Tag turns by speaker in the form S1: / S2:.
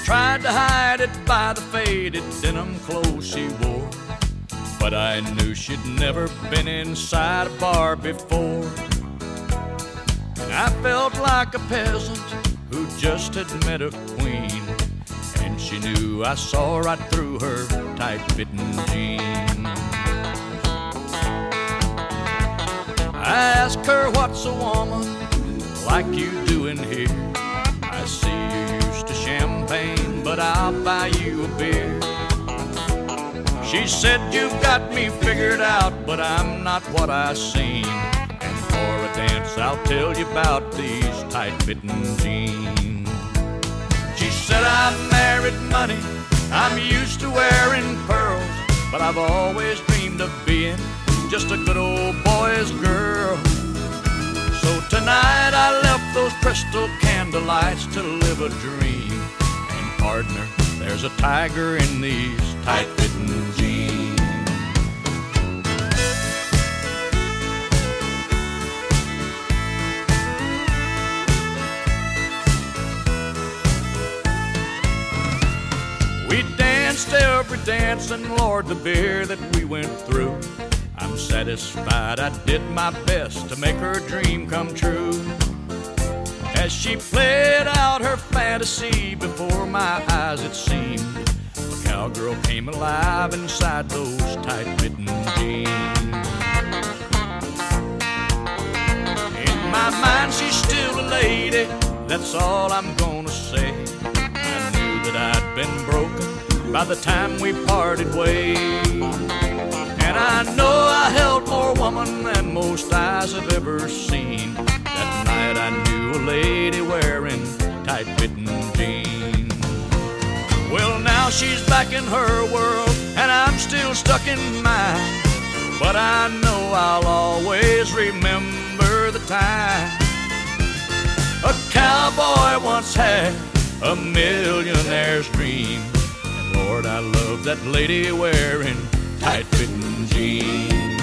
S1: tried to hide it by the faded denim clothes she wore, but I knew she'd never been inside a bar before. And I felt like a peasant who just had met a queen, and she knew I saw right through her tight-fitting jeans. I asked her, what's a woman like you doing here? I see you used to champagne, but I'll buy you a beer. She said, you've got me figured out, but I'm not what I seem. And for a dance, I'll tell you about these tight-fitting jeans. She said, I married money, I'm used to wearing pearls, but I've always dreamed of being just a good old boy's girl. So tonight I left those crystal candlelights to live a dream. And partner, there's a tiger in these tight-fitting jeans. We danced every dance, and Lord, the beer that we went through, I'm satisfied I did my best to make her dream come true. As she played out her fantasy before my eyes, it seemed a cowgirl came alive inside those tight-fitting jeans. In my mind, she's still a lady, that's all I'm gonna say. I knew that I'd been broken by the time we parted ways. And I know I held more woman than most eyes have ever seen. That night I knew a lady wearing tight-fitting jeans. Well, now she's back in her world, and I'm still stuck in mine. But I know I'll always remember the time a cowboy once had a millionaire's dream. And Lord, I love that lady wearing tight-fitting jeans.